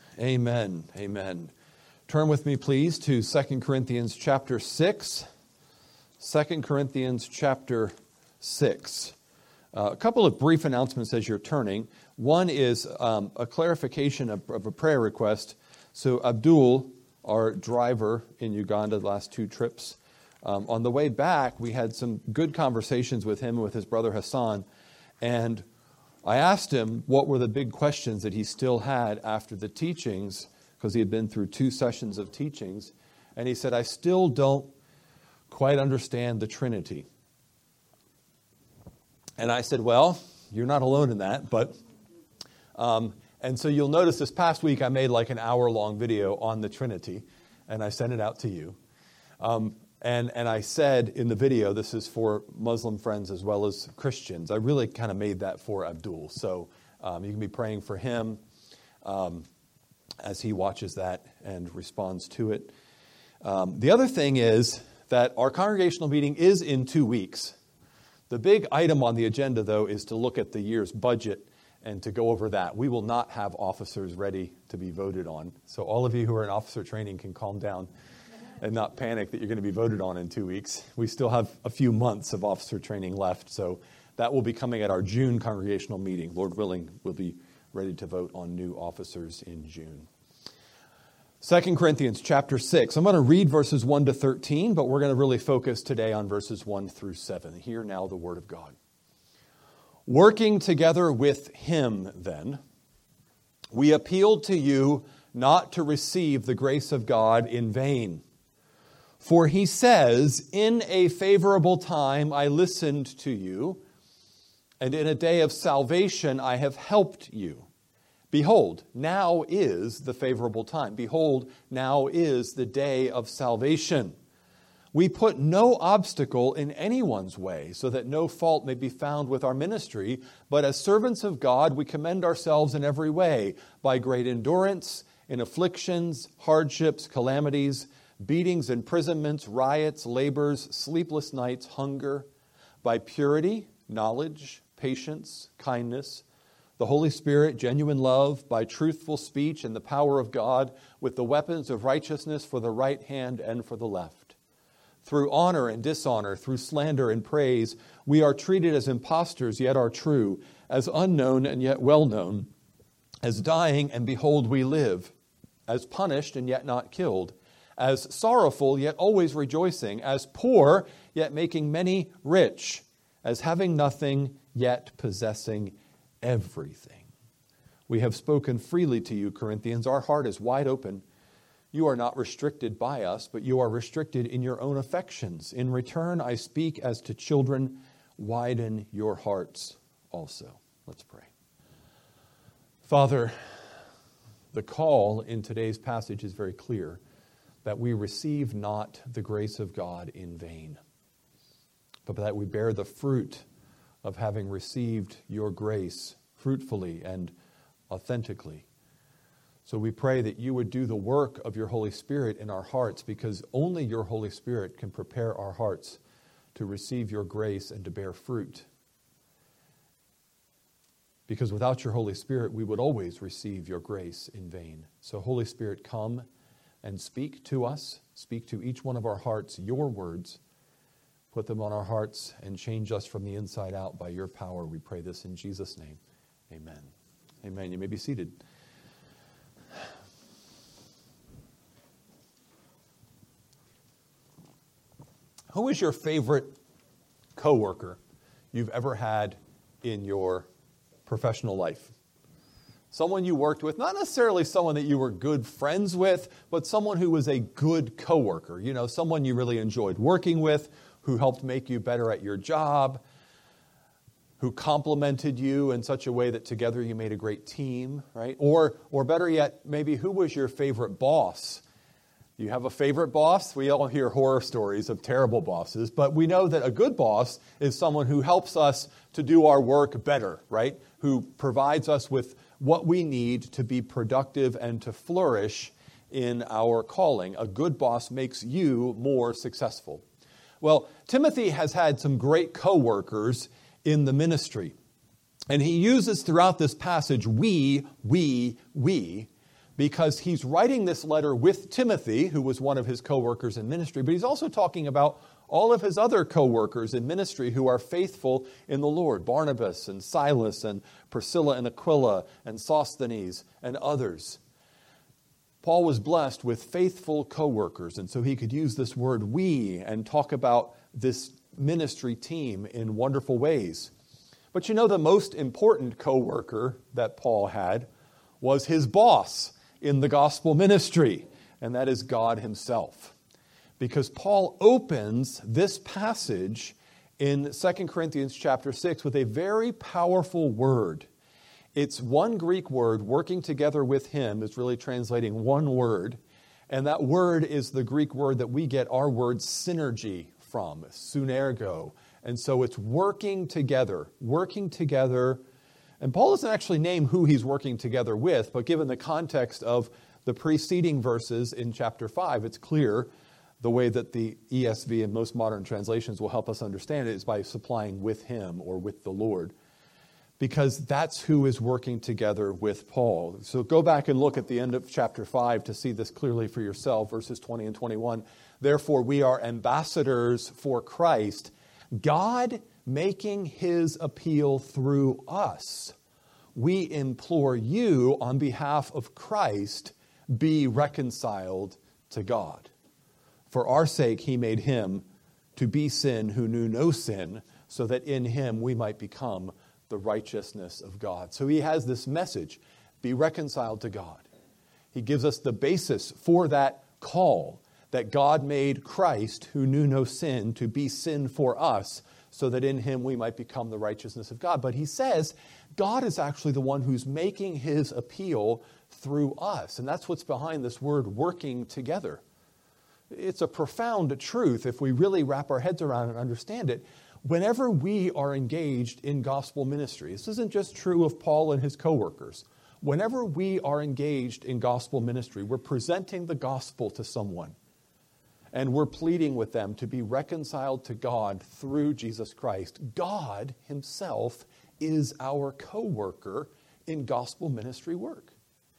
Amen. Amen. Turn with me, please, to 2 Corinthians chapter 6. 2 Corinthians chapter 6. A couple of brief announcements as you're turning. One is a clarification of a prayer request. So Abdul, our driver in Uganda the last two trips, on the way back, we had some good conversations with him and with his brother Hassan. And I asked him what were the big questions that he still had after the teachings, because he had been through 2 sessions of teachings. And he said, I still don't quite understand the Trinity. And I said, well, you're not alone in that. But and so you'll notice this past week I made like an hour-long video on the Trinity, and I sent it out to you. And I said in the video, this is for Muslim friends as well as Christians. I really kind of made that for Abdul. So you can be praying for him as he watches that and responds to it. The other thing is that our congregational meeting is in 2 weeks. The big item on the agenda, though, is to look at the year's budget and to go over that. We will not have officers ready to be voted on. So all of you who are in officer training can calm down and not panic that you're going to be voted on in 2 weeks. We still have a few months of officer training left, so that will be coming at our June congregational meeting. Lord willing, we'll be ready to vote on new officers in June. 2 Corinthians chapter 6. I'm going to read verses 1 to 13, but we're going to really focus today on verses 1 through 7. Hear now the word of God. Working together with him, then, we appealed to you not to receive the grace of God in vain. For he says, in a favorable time I listened to you, and in a day of salvation I have helped you. Behold, now is the favorable time. Behold, now is the day of salvation. We put no obstacle in anyone's way, so that no fault may be found with our ministry, but as servants of God we commend ourselves in every way, by great endurance, in afflictions, hardships, calamities, beatings, imprisonments, riots, labors, sleepless nights, hunger, by purity, knowledge, patience, kindness, the Holy Spirit, genuine love, by truthful speech and the power of God, with the weapons of righteousness for the right hand and for the left. Through honor and dishonor, through slander and praise, we are treated as impostors, yet are true, as unknown and yet well known, as dying, and behold, we live, as punished and yet not killed, as sorrowful, yet always rejoicing, as poor, yet making many rich, as having nothing, yet possessing everything. We have spoken freely to you, Corinthians. Our heart is wide open. You are not restricted by us, but you are restricted in your own affections. In return, I speak as to children. Widen your hearts also. Let's pray. Father, the call in today's passage is very clear, that we receive not the grace of God in vain, but that we bear the fruit of having received your grace fruitfully and authentically. So we pray that you would do the work of your Holy Spirit in our hearts, because only your Holy Spirit can prepare our hearts to receive your grace and to bear fruit. Because without your Holy Spirit, we would always receive your grace in vain. So Holy Spirit, come and speak to us, speak to each one of our hearts your words, put them on our hearts, and change us from the inside out by your power. We pray this in Jesus' name. Amen. Amen. You may be seated. Who is your favorite coworker you've ever had in your professional life? Someone you worked with, not necessarily someone that you were good friends with, but someone who was a good coworker. You know, someone you really enjoyed working with, who helped make you better at your job, who complimented you in such a way that together you made a great team, right? Or better yet, maybe who was your favorite boss? You have a favorite boss? We all hear horror stories of terrible bosses, but we know that a good boss is someone who helps us to do our work better, right? Who provides us with what we need to be productive and to flourish in our calling. A good boss makes you more successful. Well, Timothy has had some great co-workers in the ministry. And he uses throughout this passage, we, because he's writing this letter with Timothy, who was one of his co-workers in ministry, but he's also talking about all of his other co-workers in ministry who are faithful in the Lord, Barnabas and Silas and Priscilla and Aquila and Sosthenes and others. Paul was blessed with faithful co-workers, and so he could use this word we and talk about this ministry team in wonderful ways. But you know, the most important co-worker that Paul had was his boss in the gospel ministry, and that is God himself. Because Paul opens this passage in 2 Corinthians chapter 6 with a very powerful word. It's one Greek word, working together with him is really translating one word. And that word is the Greek word that we get our word synergy from, synergo. And so it's working together. And Paul doesn't actually name who he's working together with, but given the context of the preceding verses in chapter 5, it's clear the way that the ESV and most modern translations will help us understand it is by supplying with him or with the Lord. Because that's who is working together with Paul. So go back and look at the end of chapter 5 to see this clearly for yourself, verses 20 and 21. Therefore, we are ambassadors for Christ, God making his appeal through us. We implore you on behalf of Christ, be reconciled to God. For our sake, he made him to be sin who knew no sin, so that in him we might become the righteousness of God. So he has this message, be reconciled to God. He gives us the basis for that call, that God made Christ, who knew no sin, to be sin for us, so that in him we might become the righteousness of God. But he says God is actually the one who's making his appeal through us. And that's what's behind this word, working together. It's a profound truth if we really wrap our heads around and understand it. Whenever we are engaged in gospel ministry, this isn't just true of Paul and his co-workers. Whenever we are engaged in gospel ministry, we're presenting the gospel to someone. And we're pleading with them to be reconciled to God through Jesus Christ. God himself is our co-worker in gospel ministry work.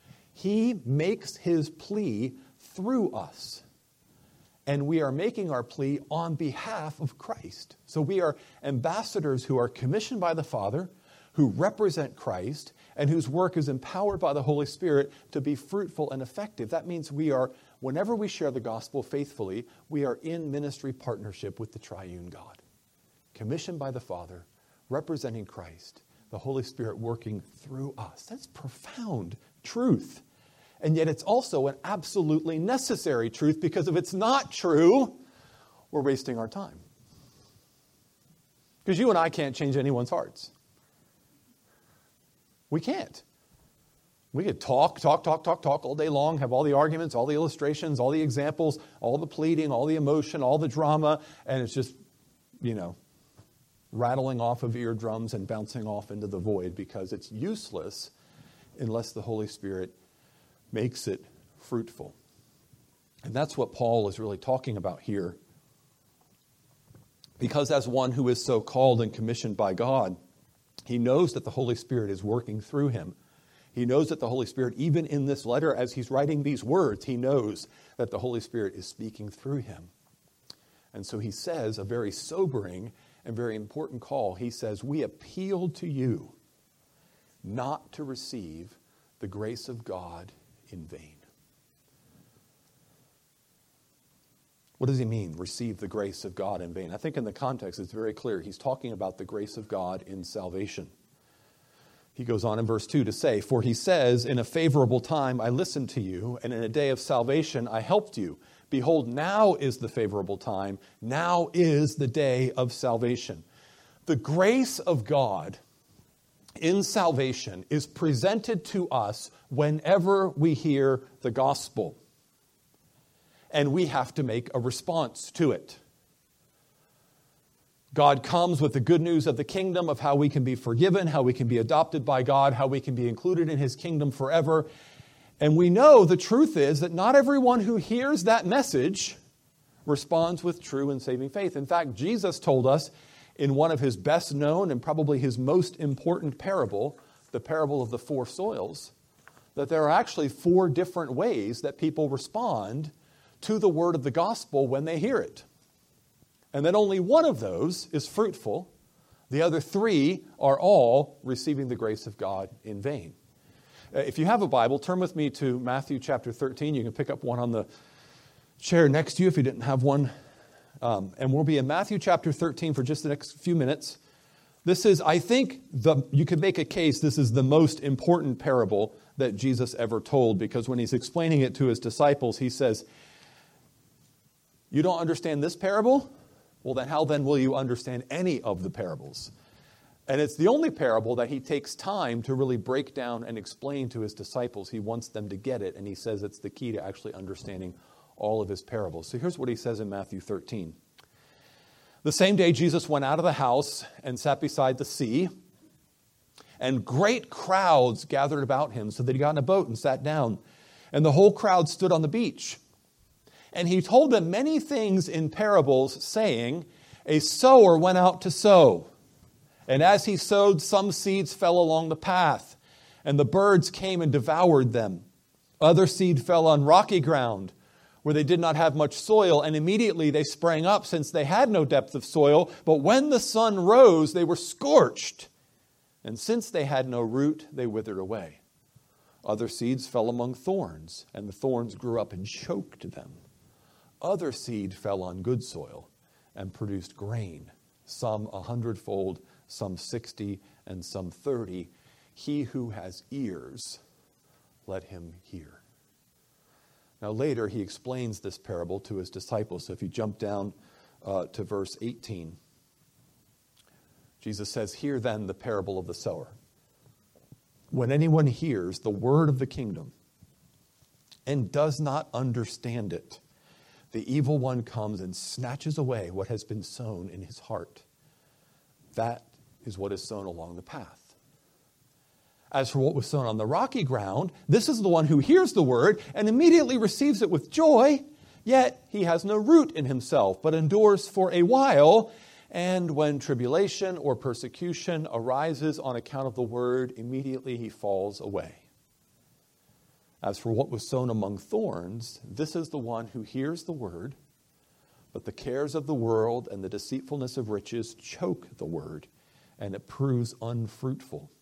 He makes his plea through us. And we are making our plea on behalf of Christ. So we are ambassadors who are commissioned by the Father, who represent Christ, and whose work is empowered by the Holy Spirit to be fruitful and effective. That means we are, whenever we share the gospel faithfully, we are in ministry partnership with the triune God. Commissioned by the Father, representing Christ, the Holy Spirit working through us. That's profound truth. And yet it's also an absolutely necessary truth, because if it's not true, we're wasting our time. Because you and I can't change anyone's hearts. We can't. We could talk all day long, have all the arguments, all the illustrations, all the examples, all the pleading, all the emotion, all the drama, and it's just, rattling off of eardrums and bouncing off into the void, because it's useless unless the Holy Spirit makes it fruitful. And that's what Paul is really talking about here. Because as one who is so called and commissioned by God, he knows that the Holy Spirit is working through him. He knows that the Holy Spirit, even in this letter, as he's writing these words, he knows that the Holy Spirit is speaking through him. And so he says a very sobering and very important call. He says, we appeal to you not to receive the grace of God in vain. What does he mean, receive the grace of God in vain? I think in the context it's very clear. He's talking about the grace of God in salvation. He goes on in verse 2 to say, for he says, in a favorable time I listened to you, and in a day of salvation I helped you. Behold, now is the favorable time. Now is the day of salvation. The grace of God in salvation is presented to us whenever we hear the gospel. And we have to make a response to it. God comes with the good news of the kingdom, of how we can be forgiven, how we can be adopted by God, how we can be included in his kingdom forever. And we know the truth is that not everyone who hears that message responds with true and saving faith. In fact, Jesus told us in one of his best known and probably his most important parable, the parable of the four soils, that there are actually 4 different ways that people respond to the word of the gospel when they hear it. And that only one of those is fruitful. The other 3 are all receiving the grace of God in vain. If you have a Bible, turn with me to Matthew chapter 13. You can pick up one on the chair next to you if you didn't have one. And we'll be in Matthew chapter 13 for just the next few minutes. This is, I think, you could make a case this is the most important parable that Jesus ever told, because when he's explaining it to his disciples, he says, you don't understand this parable? Well, then how then will you understand any of the parables? And it's the only parable that he takes time to really break down and explain to his disciples. He wants them to get it, and he says it's the key to actually understanding all of his parables. So here's what he says in Matthew 13. The same day Jesus went out of the house and sat beside the sea, and great crowds gathered about him, so that he got in a boat and sat down. And the whole crowd stood on the beach. And he told them many things in parables, saying, a sower went out to sow. And as he sowed, some seeds fell along the path, and the birds came and devoured them. Other seed fell on rocky ground, where they did not have much soil, and immediately they sprang up, since they had no depth of soil. But when the sun rose, they were scorched, and since they had no root, they withered away. Other seeds fell among thorns, and the thorns grew up and choked them. Other seed fell on good soil and produced grain, some 100-fold, some 60, and some 30. He who has ears, let him hear. Now later he explains this parable to his disciples. So if you jump down to verse 18, Jesus says, hear then the parable of the sower. When anyone hears the word of the kingdom and does not understand it, the evil one comes and snatches away what has been sown in his heart. That is what is sown along the path. As for what was sown on the rocky ground, this is the one who hears the word and immediately receives it with joy, yet he has no root in himself, but endures for a while. And when tribulation or persecution arises on account of the word, immediately he falls away. As for what was sown among thorns, this is the one who hears the word, but the cares of the world and the deceitfulness of riches choke the word, and it proves unfruitful.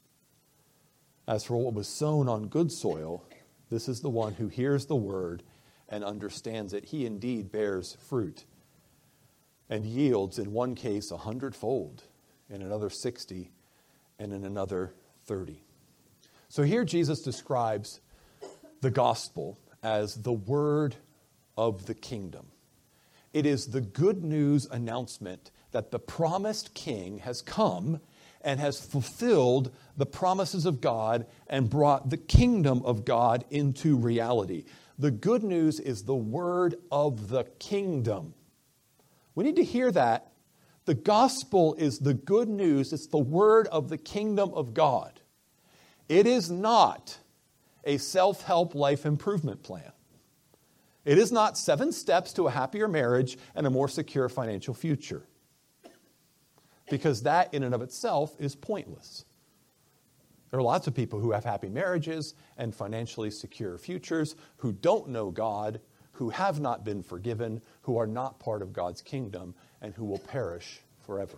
As for what was sown on good soil, this is the one who hears the word and understands it. He indeed bears fruit and yields in one case 100-fold, in another 60, and in another 30. So here Jesus describes the gospel as the word of the kingdom. It is the good news announcement that the promised king has come and has fulfilled the promises of God and brought the kingdom of God into reality. The good news is the word of the kingdom. We need to hear that. The gospel is the good news. It's the word of the kingdom of God. It is not a self-help life improvement plan. It is not 7 steps to a happier marriage and a more secure financial future. Because that in and of itself is pointless. There are lots of people who have happy marriages and financially secure futures who don't know God, who have not been forgiven, who are not part of God's kingdom, and who will perish forever.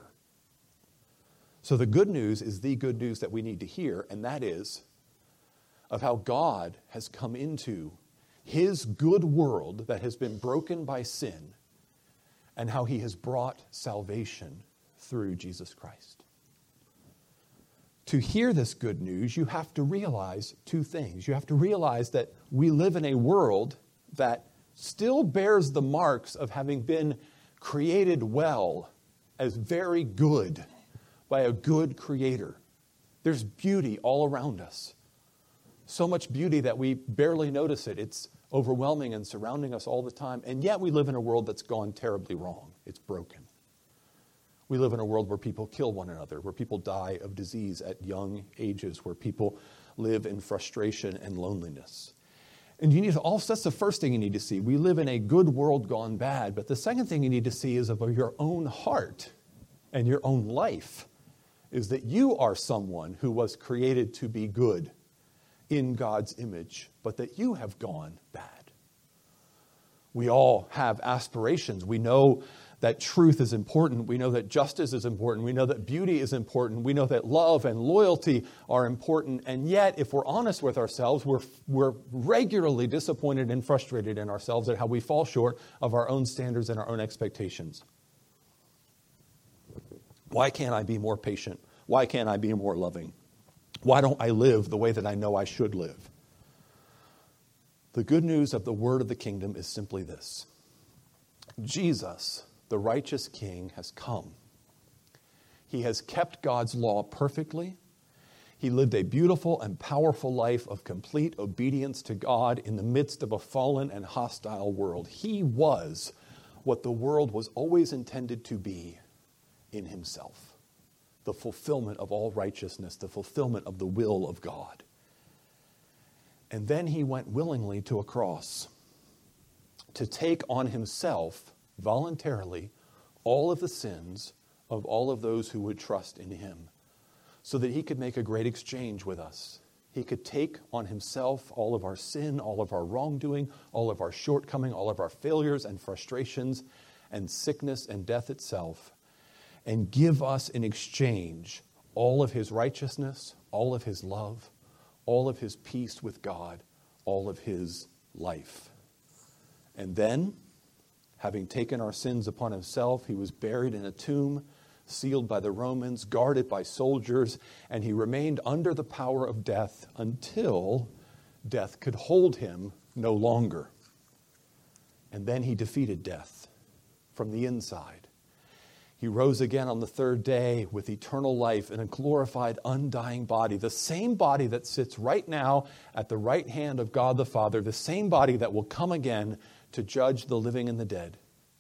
So the good news is the good news that we need to hear, and that is of how God has come into his good world that has been broken by sin, and how he has brought salvation through Jesus Christ. To hear this good news, you have to realize 2 things. You have to realize that we live in a world that still bears the marks of having been created well, as very good, by a good creator. There's beauty all around us. So much beauty that we barely notice it. It's overwhelming and surrounding us all the time. And yet we live in a world that's gone terribly wrong. It's broken. We live in a world where people kill one another, where people die of disease at young ages, where people live in frustration and loneliness. And that's the first thing you need to see. We live in a good world gone bad. But the second thing you need to see is of your own heart and your own life, is that you are someone who was created to be good in God's image, but that you have gone bad. We all have aspirations. We know that truth is important. We know that justice is important. We know that beauty is important. We know that love and loyalty are important. And yet, if we're honest with ourselves, we're regularly disappointed and frustrated in ourselves at how we fall short of our own standards and our own expectations. Why can't I be more patient? Why can't I be more loving? Why don't I live the way that I know I should live? The good news of the word of the kingdom is simply this. Jesus, the righteous King, has come. He has kept God's law perfectly. He lived a beautiful and powerful life of complete obedience to God in the midst of a fallen and hostile world. He was what the world was always intended to be in himself. The fulfillment of all righteousness, the fulfillment of the will of God. And then he went willingly to a cross to take on himself voluntarily all of the sins of all of those who would trust in him, so that he could make a great exchange with us. He could take on himself all of our sin, all of our wrongdoing, all of our shortcoming, all of our failures and frustrations and sickness and death itself, and give us in exchange all of his righteousness, all of his love, all of his peace with God, all of his life. And then, having taken our sins upon himself, he was buried in a tomb, sealed by the Romans, guarded by soldiers, and he remained under the power of death until death could hold him no longer. And then he defeated death from the inside. He rose again on the third day with eternal life in a glorified, undying body, the same body that sits right now at the right hand of God the Father, the same body that will come again to judge the living and the dead.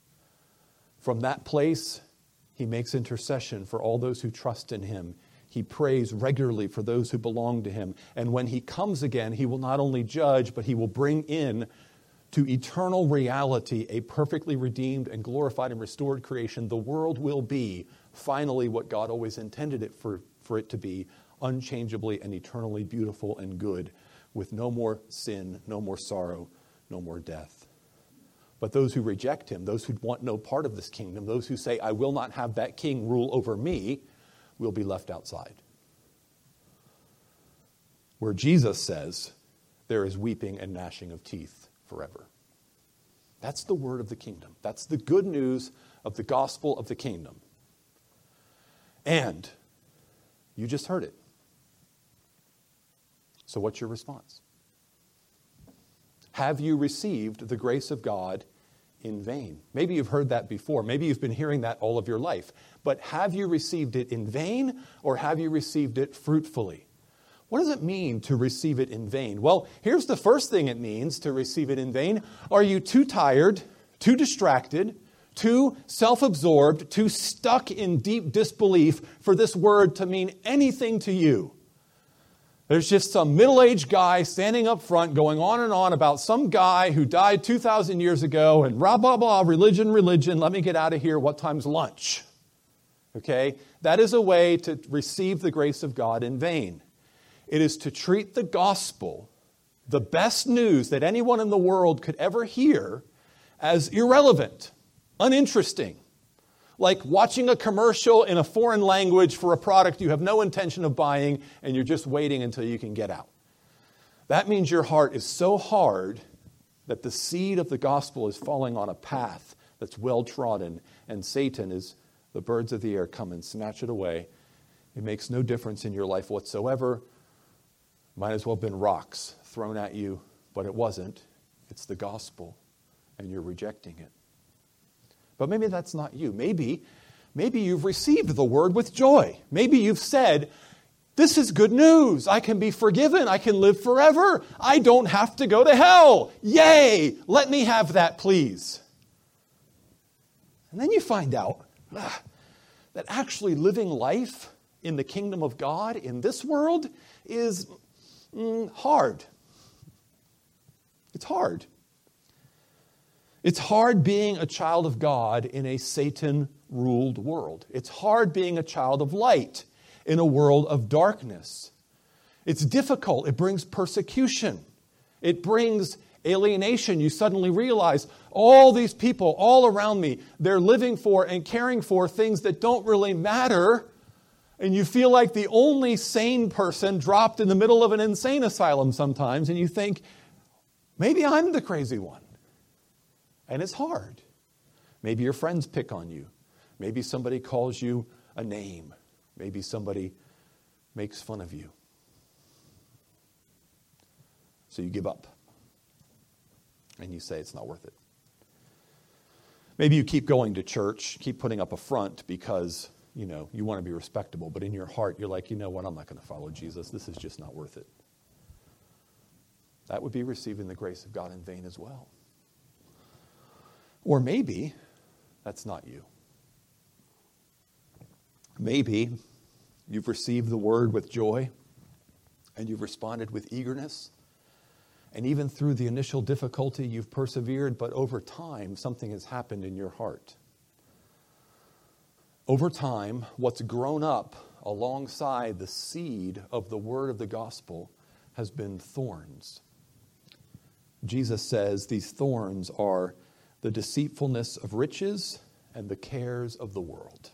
From that place, he makes intercession for all those who trust in him. He prays regularly for those who belong to him. And when he comes again, he will not only judge, but he will bring in to eternal reality a perfectly redeemed and glorified and restored creation. The world will be finally what God always intended it for it to be, unchangeably and eternally beautiful and good, with no more sin, no more sorrow, no more death. But those who reject him, those who want no part of this kingdom, those who say, I will not have that king rule over me, will be left outside. Where Jesus says, there is weeping and gnashing of teeth forever. That's the word of the kingdom. That's the good news of the gospel of the kingdom. And you just heard it. So what's your response? Have you received the grace of God in vain? Maybe you've heard that before. Maybe you've been hearing that all of your life. But have you received it in vain, or have you received it fruitfully? What does it mean to receive it in vain? Well, here's the first thing it means to receive it in vain. Are you too tired, too distracted, too self-absorbed, too stuck in deep disbelief for this word to mean anything to you? There's just some middle-aged guy standing up front going on and on about some guy who died 2,000 years ago and blah, blah, blah, religion, let me get out of here, what time's lunch? Okay? That is a way to receive the grace of God in vain. It is to treat the gospel, the best news that anyone in the world could ever hear, as irrelevant, uninteresting. Like watching a commercial in a foreign language for a product you have no intention of buying and you're just waiting until you can get out. That means your heart is so hard that the seed of the gospel is falling on a path that's well trodden, and Satan, is the birds of the air, come and snatch it away. It makes no difference in your life whatsoever. Might as well have been rocks thrown at you, but it wasn't. It's the gospel, and you're rejecting it. But maybe that's not you. Maybe you've received the word with joy. Maybe you've said, this is good news. I can be forgiven. I can live forever. I don't have to go to hell. Yay! Let me have that, please. And then you find out that actually living life in the kingdom of God in this world is hard. It's hard. It's hard being a child of God in a Satan-ruled world. It's hard being a child of light in a world of darkness. It's difficult. It brings persecution. It brings alienation. You suddenly realize all these people all around me, they're living for and caring for things that don't really matter. And you feel like the only sane person dropped in the middle of an insane asylum sometimes. And you think, maybe I'm the crazy one. And it's hard. Maybe your friends pick on you. Maybe somebody calls you a name. Maybe somebody makes fun of you. So you give up. And you say it's not worth it. Maybe you keep going to church, keep putting up a front because, you want to be respectable. But in your heart, you're like, you know what, I'm not going to follow Jesus. This is just not worth it. That would be receiving the grace of God in vain as well. Or maybe that's not you. Maybe you've received the word with joy and you've responded with eagerness. And even through the initial difficulty, you've persevered, but over time, something has happened in your heart. Over time, what's grown up alongside the seed of the word of the gospel has been thorns. Jesus says these thorns are the deceitfulness of riches and the cares of the world.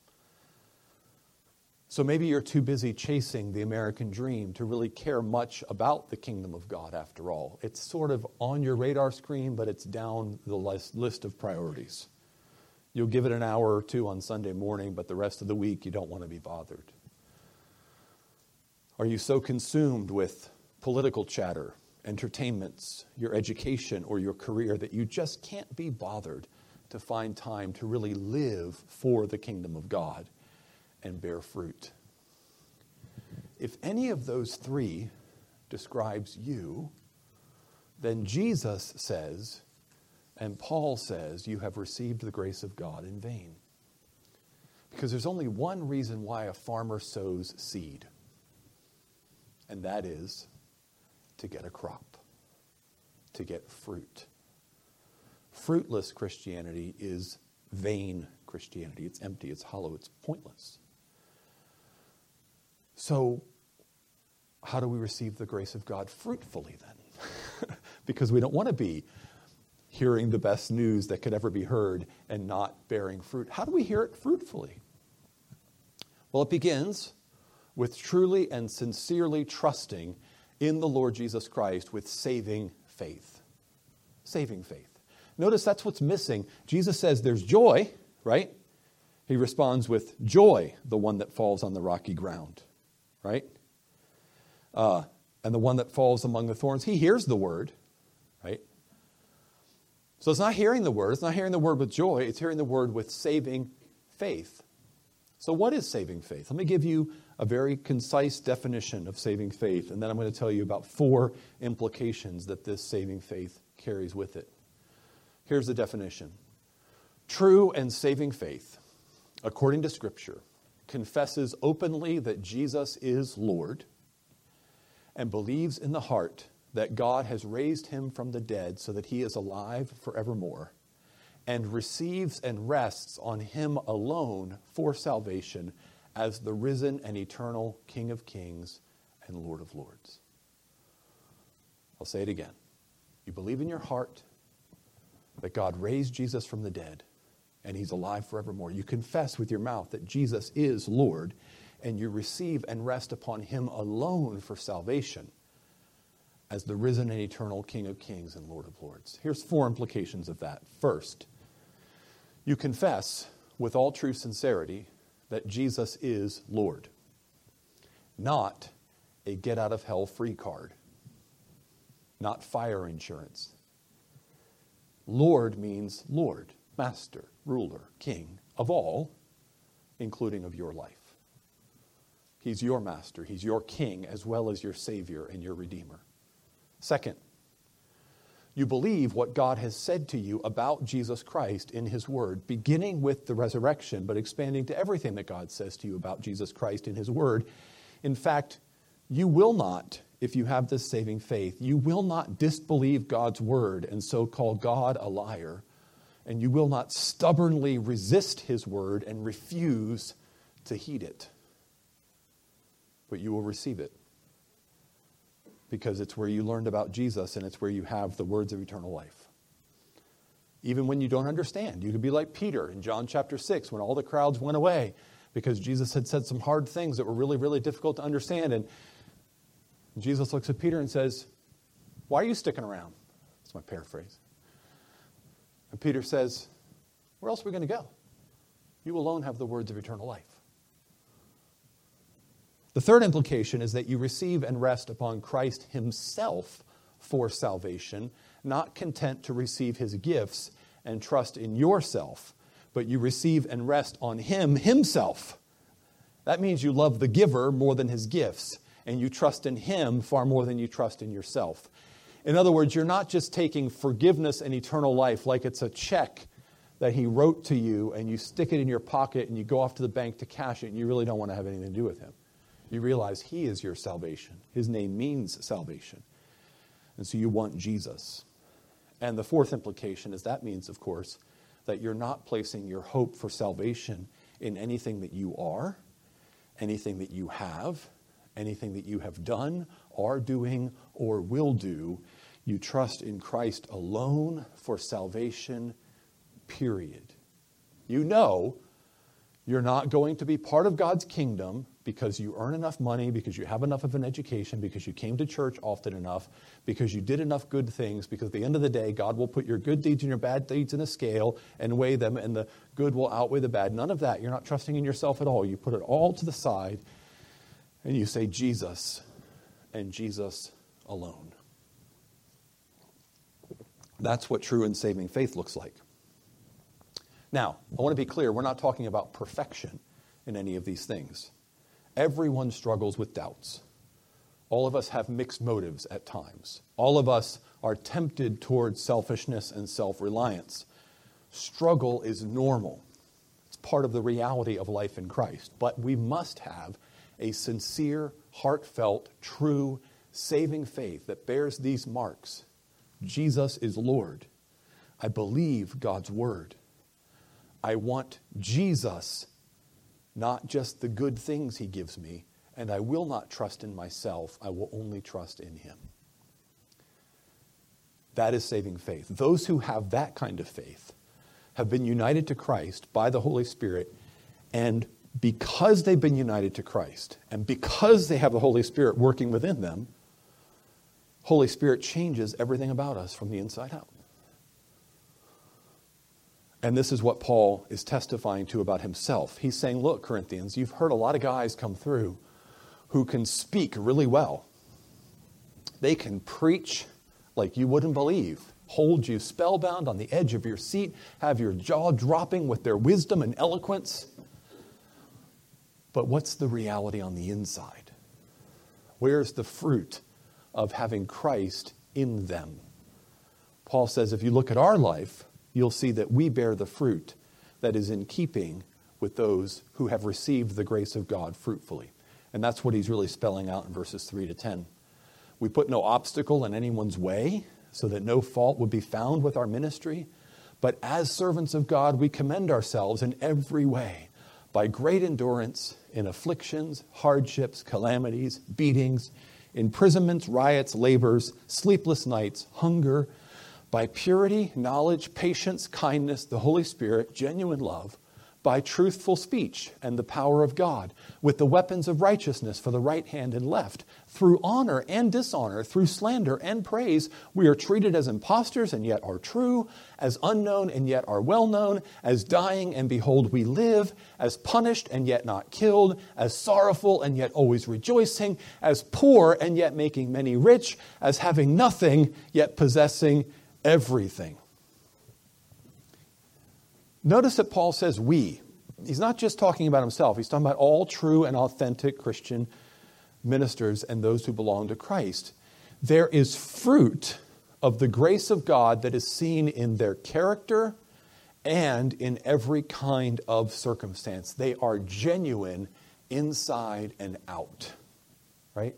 So maybe you're too busy chasing the American dream to really care much about the kingdom of God after all. It's sort of on your radar screen, but it's down the list of priorities. You'll give it an hour or two on Sunday morning, but the rest of the week you don't want to be bothered. Are you so consumed with political chatter, entertainments, your education, or your career that you just can't be bothered to find time to really live for the kingdom of God and bear fruit? If any of those three describes you, then Jesus says, and Paul says, you have received the grace of God in vain. Because there's only one reason why a farmer sows seed, and that is to get a crop, to get fruit. Fruitless Christianity is vain Christianity. It's empty, it's hollow, it's pointless. So, how do we receive the grace of God fruitfully then? Because we don't want to be hearing the best news that could ever be heard and not bearing fruit. How do we hear it fruitfully? Well, it begins with truly and sincerely trusting in the Lord Jesus Christ with saving faith. Saving faith. Notice that's what's missing. Jesus says there's joy, right? He responds with joy, the one that falls on the rocky ground. Right? And the one that falls among the thorns, he hears the word, right? So it's not hearing the word. It's not hearing the word with joy. It's hearing the word with saving faith. So what is saving faith? Let me give you a very concise definition of saving faith, and then I'm going to tell you about 4 implications that this saving faith carries with it. Here's the definition. True and saving faith, according to Scripture, confesses openly that Jesus is Lord and believes in the heart that God has raised him from the dead so that he is alive forevermore, and receives and rests on him alone for salvation as the risen and eternal King of Kings and Lord of Lords. I'll say it again. You believe in your heart that God raised Jesus from the dead and he's alive forevermore. You confess with your mouth that Jesus is Lord, and you receive and rest upon him alone for salvation as the risen and eternal King of Kings and Lord of Lords. Here's 4 implications of that. First, you confess with all true sincerity that Jesus is Lord, not a get-out-of-hell-free card, not fire insurance. Lord means Lord, Master, Ruler, King of all, including of your life. He's your Master. He's your King as well as your Savior and your Redeemer. Second, you believe what God has said to you about Jesus Christ in his word, beginning with the resurrection, but expanding to everything that God says to you about Jesus Christ in his word. In fact, you will not, if you have this saving faith, you will not disbelieve God's word and so call God a liar, and you will not stubbornly resist his word and refuse to heed it. But you will receive it because it's where you learned about Jesus and it's where you have the words of eternal life. Even when you don't understand, you could be like Peter in John chapter 6 when all the crowds went away because Jesus had said some hard things that were really, really difficult to understand. And Jesus looks at Peter and says, "Why are you sticking around?" That's my paraphrase. And Peter says, "Where else are we going to go? You alone have the words of eternal life." The third implication is that you receive and rest upon Christ himself for salvation, not content to receive his gifts and trust in yourself, but you receive and rest on him himself. That means you love the giver more than his gifts, and you trust in him far more than you trust in yourself. In other words, you're not just taking forgiveness and eternal life like it's a check that he wrote to you and you stick it in your pocket and you go off to the bank to cash it and you really don't want to have anything to do with him. You realize he is your salvation. His name means salvation. And so you want Jesus. And the fourth implication is that means, of course, that you're not placing your hope for salvation in anything that you are, anything that you have, anything that you have done, are doing, or will do. You trust in Christ alone for salvation, period. You know you're not going to be part of God's kingdom because you earn enough money, because you have enough of an education, because you came to church often enough, because you did enough good things, because at the end of the day, God will put your good deeds and your bad deeds in a scale and weigh them, and the good will outweigh the bad. None of that. You're not trusting in yourself at all. You put it all to the side, and you say Jesus and Jesus alone. That's what true and saving faith looks like. Now, I want to be clear, we're not talking about perfection in any of these things. Everyone struggles with doubts. All of us have mixed motives at times. All of us are tempted towards selfishness and self-reliance. Struggle is normal. It's part of the reality of life in Christ. But we must have a sincere, heartfelt, true, saving faith that bears these marks. Jesus is Lord. I believe God's word. I want Jesus, not just the good things he gives me, and I will not trust in myself. I will only trust in him. That is saving faith. Those who have that kind of faith have been united to Christ by the Holy Spirit, and because they've been united to Christ, and because they have the Holy Spirit working within them, Holy Spirit changes everything about us from the inside out. And this is what Paul is testifying to about himself. He's saying, look, Corinthians, you've heard a lot of guys come through who can speak really well. They can preach like you wouldn't believe, hold you spellbound on the edge of your seat, have your jaw dropping with their wisdom and eloquence. But what's the reality on the inside? Where's the fruit of having Christ in them? Paul says, if you look at our life, you'll see that we bear the fruit that is in keeping with those who have received the grace of God fruitfully. And that's what he's really spelling out in verses 3 to 10. We put no obstacle in anyone's way so that no fault would be found with our ministry. But as servants of God, we commend ourselves in every way by great endurance in afflictions, hardships, calamities, beatings, imprisonments, riots, labors, sleepless nights, hunger, by purity, knowledge, patience, kindness, the Holy Spirit, genuine love, by truthful speech and the power of God, with the weapons of righteousness for the right hand and left, through honor and dishonor, through slander and praise, we are treated as impostors and yet are true, as unknown and yet are well known, as dying and behold we live, as punished and yet not killed, as sorrowful and yet always rejoicing, as poor and yet making many rich, as having nothing yet possessing everything. Notice that Paul says we. He's not just talking about himself. He's talking about all true and authentic Christian ministers and those who belong to Christ. There is fruit of the grace of God that is seen in their character and in every kind of circumstance. They are genuine inside and out. Right?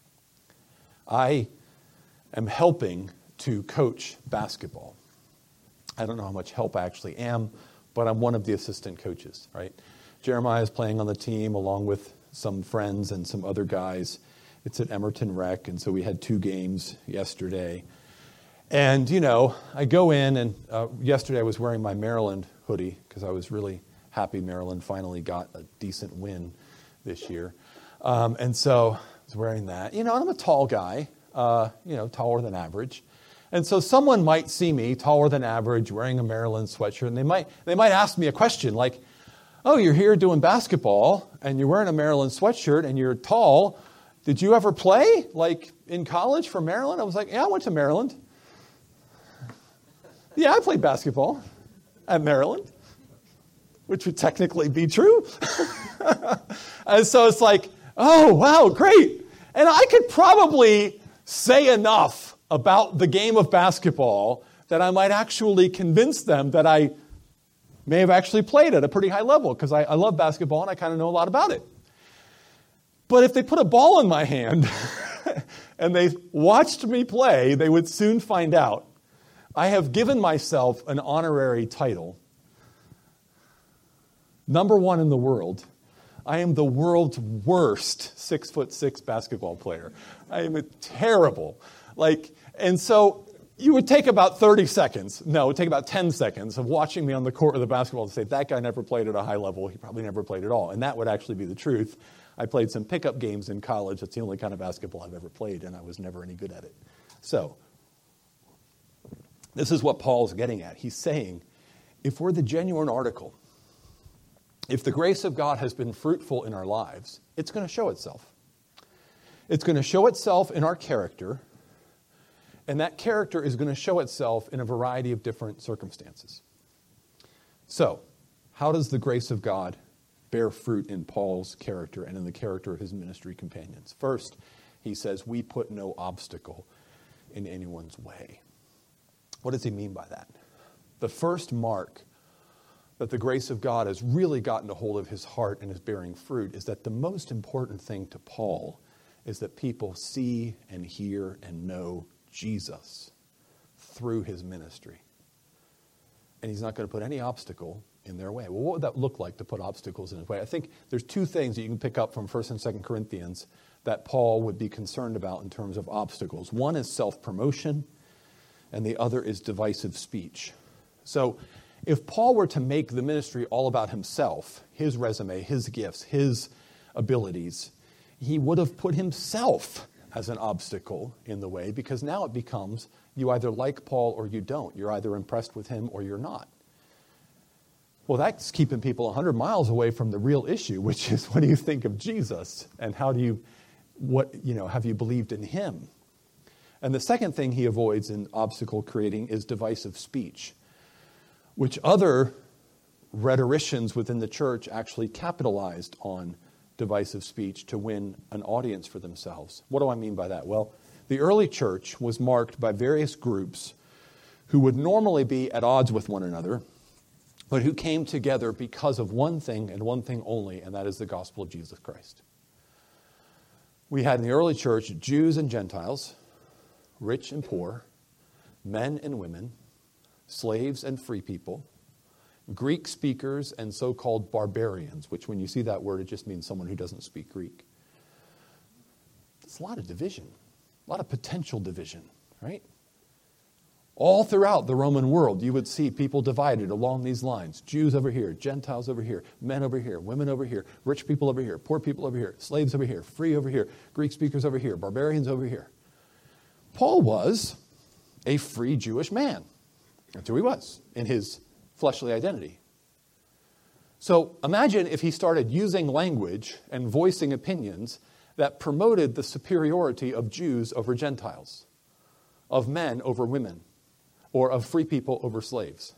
I am helping to coach basketball. I don't know how much help I actually am, but I'm one of the assistant coaches, right? Jeremiah is playing on the team along with some friends and some other guys. It's at Emerton Rec, and so we had 2 games yesterday. And, I go in, and yesterday I was wearing my Maryland hoodie because I was really happy Maryland finally got a decent win this year. And so I was wearing that. And I'm a tall guy, taller than average. And so someone might see me, taller than average, wearing a Maryland sweatshirt, and they might ask me a question like, oh, you're here doing basketball, and you're wearing a Maryland sweatshirt, and you're tall. Did you ever play, in college for Maryland? I was like, yeah, I went to Maryland. Yeah, I played basketball at Maryland, which would technically be true. And so it's like, oh, wow, great. And I could probably say enough about the game of basketball that I might actually convince them that I may have actually played at a pretty high level because I love basketball and I kind of know a lot about it. But if they put a ball in my hand and they watched me play, they would soon find out I have given myself an honorary title. Number 1 in the world. I am the world's worst 6'6" basketball player. I am terrible. And so you would take about 30 seconds. No, it would take about 10 seconds of watching me on the court of the basketball to say, that guy never played at a high level. He probably never played at all. And that would actually be the truth. I played some pickup games in college. That's the only kind of basketball I've ever played, and I was never any good at it. So this is what Paul's getting at. He's saying, if we're the genuine article, if the grace of God has been fruitful in our lives, it's going to show itself. It's going to show itself in our character, and that character is going to show itself in a variety of different circumstances. So, how does the grace of God bear fruit in Paul's character and in the character of his ministry companions? First, he says, we put no obstacle in anyone's way. What does he mean by that? The first mark that the grace of God has really gotten a hold of his heart and is bearing fruit is that the most important thing to Paul is that people see and hear and know Jesus through his ministry. And he's not going to put any obstacle in their way. Well, what would that look like to put obstacles in his way? I think there's 2 things that you can pick up from 1 and 2 Corinthians that Paul would be concerned about in terms of obstacles. One is self-promotion, and the other is divisive speech. So if Paul were to make the ministry all about himself, his resume, his gifts, his abilities, he would have put himself as an obstacle in the way, because now it becomes you either like Paul or you don't. You're either impressed with him or you're not. Well, that's keeping people 100 miles away from the real issue, which is, what do you think of Jesus? And have you believed in him? And the second thing he avoids in obstacle creating is divisive speech, which other rhetoricians within the church actually capitalized on divisive speech to win an audience for themselves. What do I mean by that? Well, the early church was marked by various groups who would normally be at odds with one another, but who came together because of one thing and one thing only, and that is the gospel of Jesus Christ. We had in the early church Jews and Gentiles, rich and poor, men and women, slaves and free people, Greek speakers and so-called barbarians, which when you see that word, it just means someone who doesn't speak Greek. It's a lot of division, a lot of potential division, right? All throughout the Roman world, you would see people divided along these lines. Jews over here, Gentiles over here, men over here, women over here, rich people over here, poor people over here, slaves over here, free over here, Greek speakers over here, barbarians over here. Paul was a free Jewish man. That's who he was in his fleshly identity. So imagine if he started using language and voicing opinions that promoted the superiority of Jews over Gentiles, of men over women, or of free people over slaves.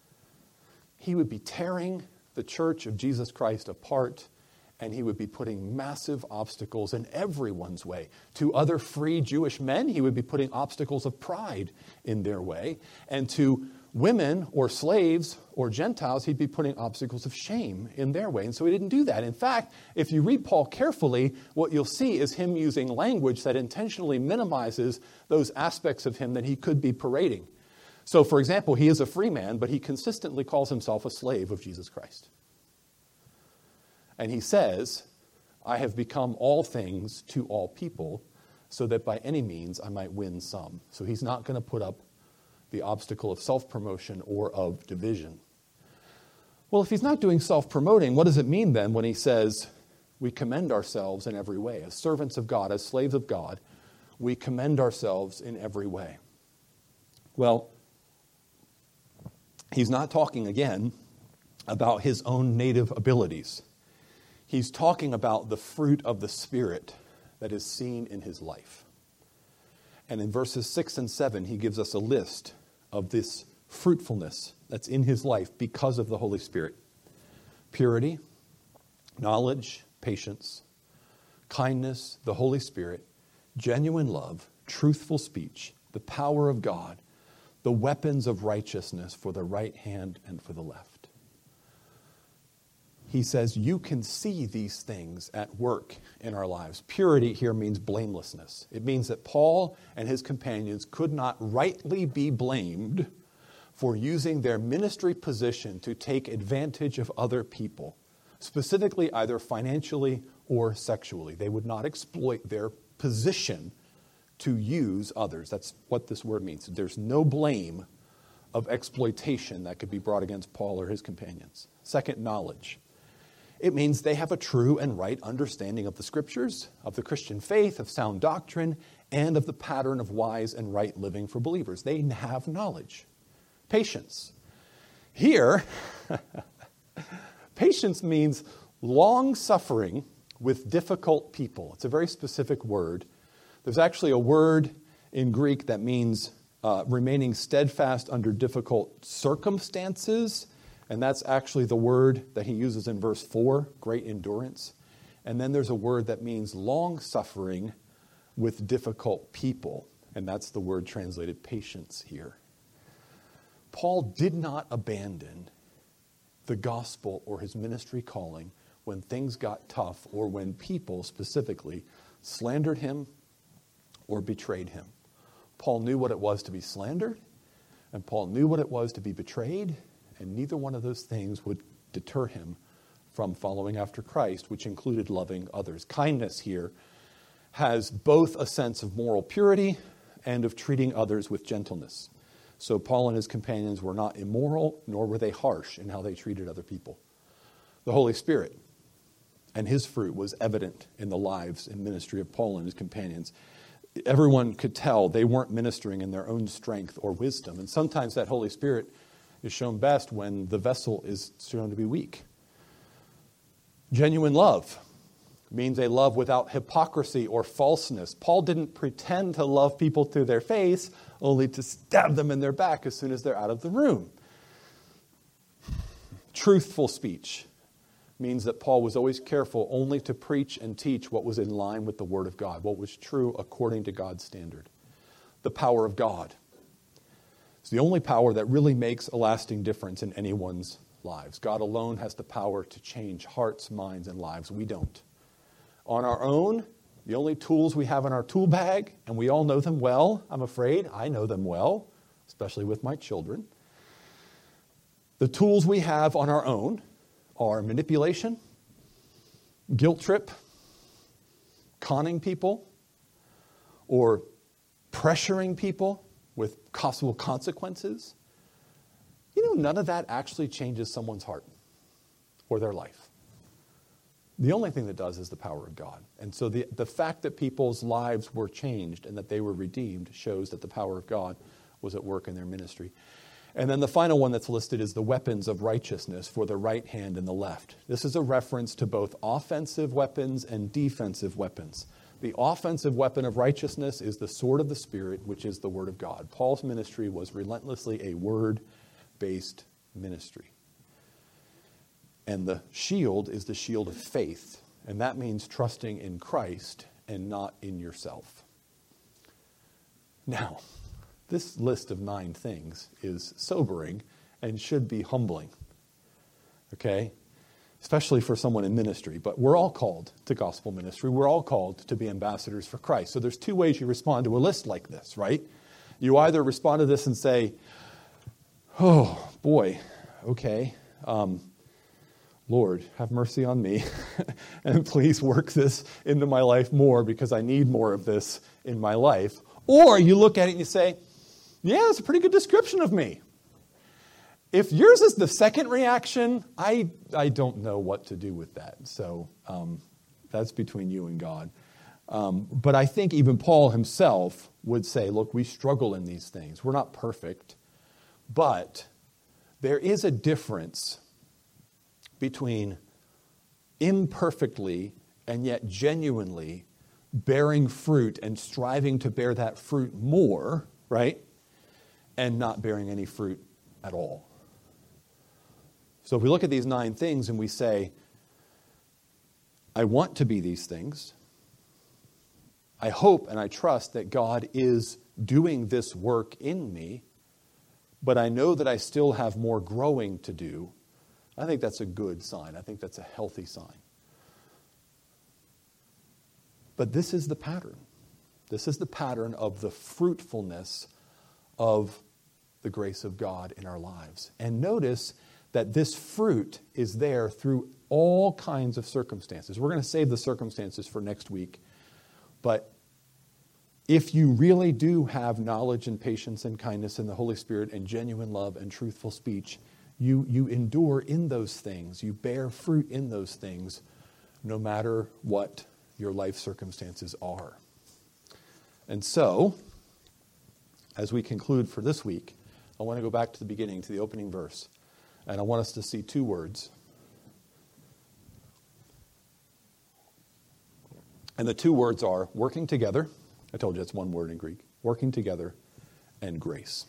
He would be tearing the church of Jesus Christ apart, and he would be putting massive obstacles in everyone's way. To other free Jewish men, he would be putting obstacles of pride in their way. And to women or slaves or Gentiles, he'd be putting obstacles of shame in their way. And so he didn't do that. In fact, if you read Paul carefully, what you'll see is him using language that intentionally minimizes those aspects of him that he could be parading. So, for example, he is a free man, but he consistently calls himself a slave of Jesus Christ. And he says I have become all things to all people, so that by any means I might win some. So he's not going to put up the obstacle of self-promotion or of division. Well, if he's not doing self-promoting, what does it mean then when he says we commend ourselves in every way? As servants of God, as slaves of God, we commend ourselves in every way. Well, he's not talking again about his own native abilities. He's talking about the fruit of the Spirit that is seen in his life. And in verses 6 and 7, he gives us a list of this fruitfulness that's in his life because of the Holy Spirit. Purity, knowledge, patience, kindness, the Holy Spirit, genuine love, truthful speech, the power of God, the weapons of righteousness for the right hand and for the left. He says you can see these things at work in our lives. Purity here means blamelessness. It means that Paul and his companions could not rightly be blamed for using their ministry position to take advantage of other people, specifically either financially or sexually. They would not exploit their position to use others. That's what this word means. There's no blame of exploitation that could be brought against Paul or his companions. Second, knowledge. It means they have a true and right understanding of the Scriptures, of the Christian faith, of sound doctrine, and of the pattern of wise and right living for believers. They have knowledge. Patience. Here, patience means long-suffering with difficult people. It's a very specific word. There's actually a word in Greek that means remaining steadfast under difficult circumstances. And that's actually the word that he uses in verse 4, great endurance. And then there's a word that means long-suffering with difficult people. And that's the word translated patience here. Paul did not abandon the gospel or his ministry calling when things got tough or when people specifically slandered him or betrayed him. Paul knew what it was to be slandered, and Paul knew what it was to be betrayed. And neither one of those things would deter him from following after Christ, which included loving others. Kindness here has both a sense of moral purity and of treating others with gentleness. So Paul and his companions were not immoral, nor were they harsh in how they treated other people. The Holy Spirit and his fruit was evident in the lives and ministry of Paul and his companions. Everyone could tell they weren't ministering in their own strength or wisdom. And sometimes that Holy Spirit is shown best when the vessel is shown to be weak. Genuine love means a love without hypocrisy or falseness. Paul didn't pretend to love people through their face, only to stab them in their back as soon as they're out of the room. Truthful speech means that Paul was always careful only to preach and teach what was in line with the Word of God, what was true according to God's standard. The power of God. It's the only power that really makes a lasting difference in anyone's lives. God alone has the power to change hearts, minds, and lives. We don't. On our own, the only tools we have in our tool bag, and we all know them well, I'm afraid. I know them well, especially with my children. The tools we have on our own are manipulation, guilt trip, conning people, or pressuring people with possible consequences. You know, none of that actually changes someone's heart or their life. The only thing that does is the power of God. And so the fact that people's lives were changed and that they were redeemed shows that the power of God was at work in their ministry. And then the final one that's listed is the weapons of righteousness for the right hand and the left. This is a reference to both offensive weapons and defensive weapons. The offensive weapon of righteousness is the sword of the Spirit, which is the Word of God. Paul's ministry was relentlessly a word-based ministry. And the shield is the shield of faith, and that means trusting in Christ and not in yourself. Now, this list of 9 things is sobering and should be humbling, okay? Especially for someone in ministry. But we're all called to gospel ministry. We're all called to be ambassadors for Christ. So there's 2 ways you respond to a list like this, right? You either respond to this and say, oh, boy, okay. Lord, have mercy on me, and please work this into my life more because I need more of this in my life. Or you look at it and you say, yeah, it's a pretty good description of me. If yours is the second reaction, I don't know what to do with that. So that's between you and God. But I think even Paul himself would say, look, we struggle in these things. We're not perfect. But there is a difference between imperfectly and yet genuinely bearing fruit and striving to bear that fruit more, right? And not bearing any fruit at all. So if we look at these 9 things and we say, I want to be these things, I hope and I trust that God is doing this work in me, but I know that I still have more growing to do, I think that's a good sign. I think that's a healthy sign. But this is the pattern. This is the pattern of the fruitfulness of the grace of God in our lives. And notice that this fruit is there through all kinds of circumstances. We're going to save the circumstances for next week. But if you really do have knowledge and patience and kindness in the Holy Spirit and genuine love and truthful speech, you endure in those things. You bear fruit in those things, no matter what your life circumstances are. And so, as we conclude for this week, I want to go back to the beginning, to the opening verse. And I want us to see 2 words. And the 2 words are working together. I told you it's 1 word in Greek. Working together and grace.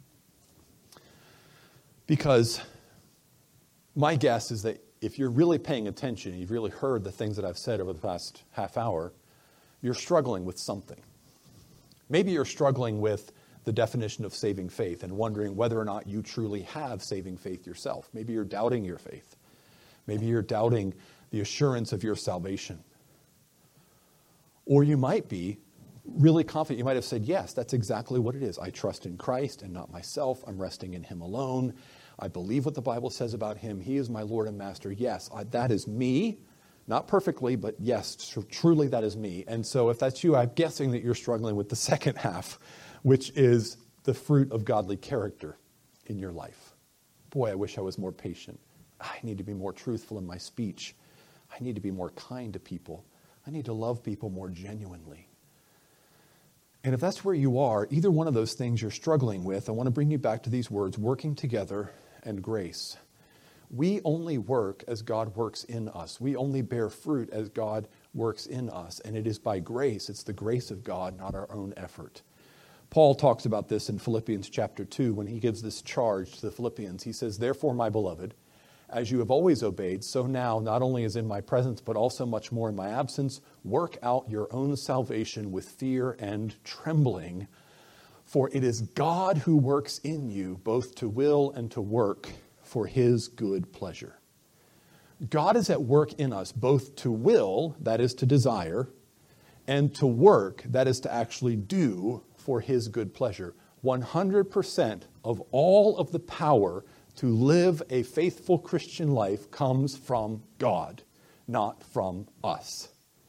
Because my guess is that if you're really paying attention, you've really heard the things that I've said over the past half hour, you're struggling with something. Maybe you're struggling with the definition of saving faith and wondering whether or not you truly have saving faith yourself. Maybe you're doubting your faith. Maybe you're doubting the assurance of your salvation. Or you might be really confident. You might have said, yes, that's exactly what it is. I trust in Christ and not myself. I'm resting in Him alone. I believe what the Bible says about Him. He is my Lord and Master. Yes, that is me. Not perfectly, but yes, truly that is me. And so if that's you, I'm guessing that you're struggling with the second half, which is the fruit of godly character in your life. Boy, I wish I was more patient. I need to be more truthful in my speech. I need to be more kind to people. I need to love people more genuinely. And if that's where you are, either one of those things you're struggling with, I want to bring you back to these words, working together and grace. We only work as God works in us. We only bear fruit as God works in us. And it is by grace. It's the grace of God, not our own effort. Paul talks about this in Philippians chapter 2 when he gives this charge to the Philippians. He says, therefore, my beloved, as you have always obeyed, so now, not only as in my presence, but also much more in my absence, work out your own salvation with fear and trembling. For it is God who works in you, both to will and to work for His good pleasure. God is at work in us, both to will, that is to desire, and to work, that is to actually do for His good pleasure. 100% of all of the power to live a faithful Christian life comes from God, not from us.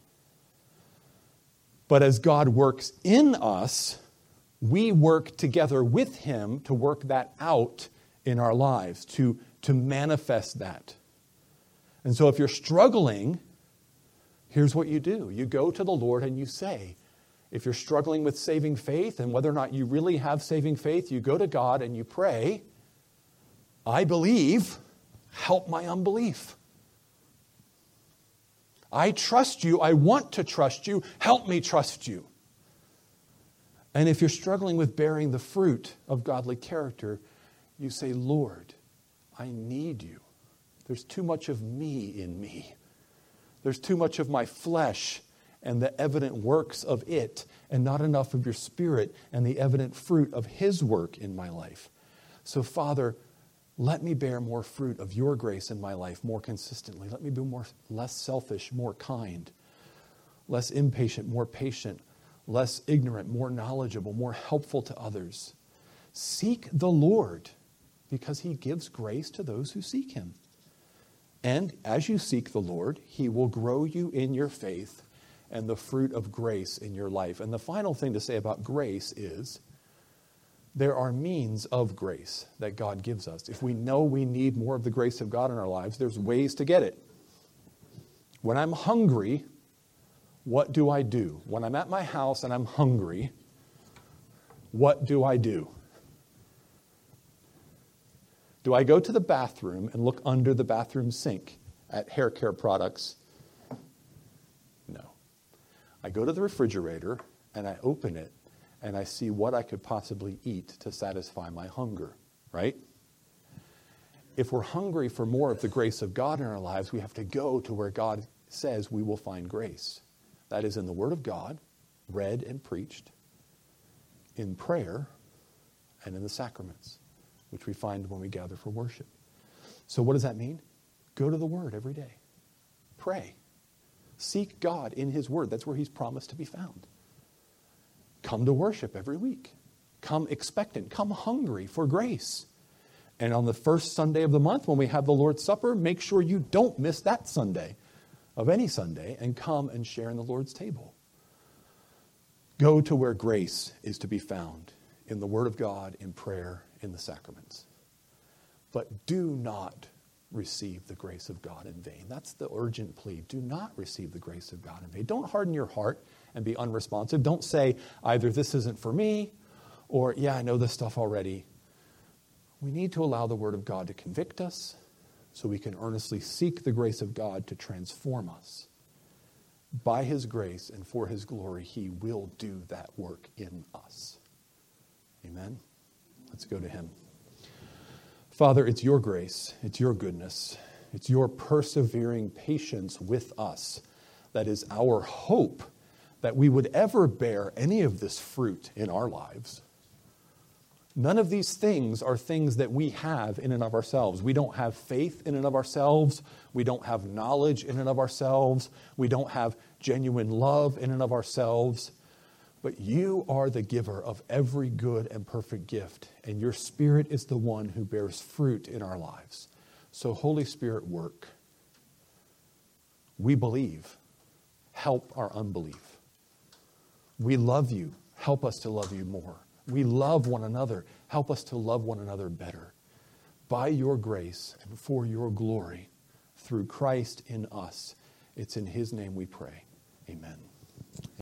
But as God works in us, we work together with Him to work that out in our lives, to manifest that. And so if you're struggling, here's what you do. You go to the Lord and you say, if you're struggling with saving faith and whether or not you really have saving faith, you go to God and you pray, I believe, help my unbelief. I trust you, I want to trust you, help me trust you. And if you're struggling with bearing the fruit of godly character, you say, Lord, I need you. There's too much of me in me. There's too much of my flesh and the evident works of it, and not enough of your Spirit and the evident fruit of His work in my life. So, Father, let me bear more fruit of your grace in my life more consistently. Let me be less selfish, more kind, less impatient, more patient, less ignorant, more knowledgeable, more helpful to others. Seek the Lord, because He gives grace to those who seek Him. And as you seek the Lord, he will grow you in your faith and the fruit of grace in your life. And the final thing to say about grace is there are means of grace that God gives us. If we know we need more of the grace of God in our lives, there's ways to get it. When I'm hungry, what do I do? When I'm at my house and I'm hungry, what do I do? Do I go to the bathroom and look under the bathroom sink at hair care products? No. I go to the refrigerator and I open it and I see what I could possibly eat to satisfy my hunger, right? If we're hungry for more of the grace of God in our lives, we have to go to where God says we will find grace. That is in the Word of God, read and preached, in prayer, and in the sacraments, which we find when we gather for worship. So what does that mean? Go to the Word every day. Pray. Seek God in His Word. That's where He's promised to be found. Come to worship every week. Come expectant. Come hungry for grace. And on the first Sunday of the month, when we have the Lord's Supper, make sure you don't miss that Sunday of any Sunday and come and share in the Lord's table. Go to where grace is to be found, in the Word of God, in prayer, in the sacraments. But do not receive the grace of God in vain. That's the urgent plea. Do not receive the grace of God in vain. Don't harden your heart and be unresponsive. Don't say either this isn't for me or, yeah, I know this stuff already. We need to allow the Word of God to convict us so we can earnestly seek the grace of God to transform us. By His grace and for His glory, He will do that work in us. Amen? Let's go to Him. Father, it's your grace, it's your goodness, it's your persevering patience with us that is our hope that we would ever bear any of this fruit in our lives. None of these things are things that we have in and of ourselves. We don't have faith in and of ourselves. We don't have knowledge in and of ourselves. We don't have genuine love in and of ourselves. But you are the giver of every good and perfect gift, and your Spirit is the one who bears fruit in our lives. So, Holy Spirit, work. We believe. Help our unbelief. We love you. Help us to love you more. We love one another. Help us to love one another better. By your grace and for your glory, through Christ in us. It's in His name we pray. Amen.